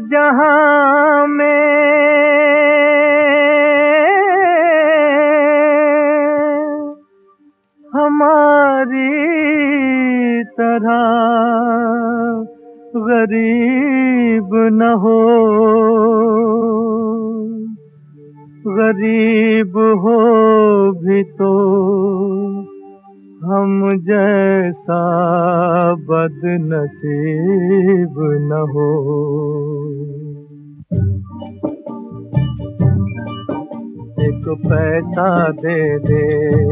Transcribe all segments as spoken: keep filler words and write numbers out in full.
जहां में हमारी तरह गरीब न हो, गरीब हो भी तो हम जैसा बदनसीब न हो। एक पैसा दे दे,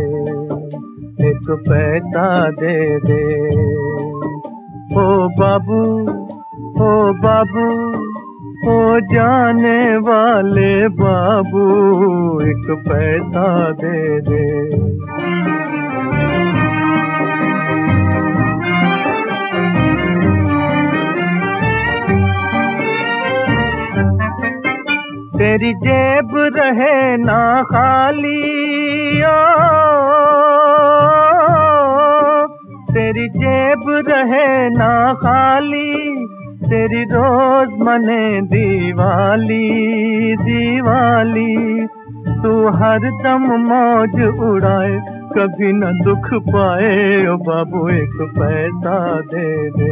एक पैसा दे दे, ओ बाबू, ओ बाबू, ओ जाने वाले बाबू, एक पैसा दे दे। तेरी जेब रहे ना खाली, ओ तेरी जेब रहे ना खाली, तेरी रोज मने दीवाली दीवाली। तू हर दम मौज उड़ाए, कभी न दुख पाए, ओ बाबू एक पैसा दे दे,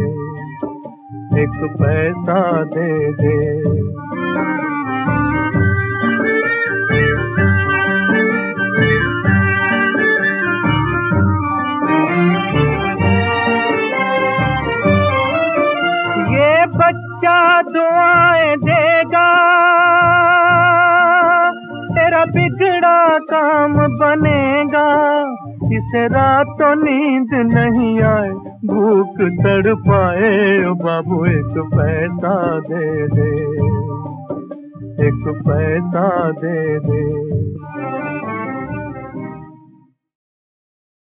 एक पैसा दे दे। बच्चा दुआएं देगा, तेरा बिगड़ा काम बनेगा। इसे रातों नींद नहीं आए, भूख तड़पाए, ओ बाबू एक पैसा दे दे, एक पैसा दे दे।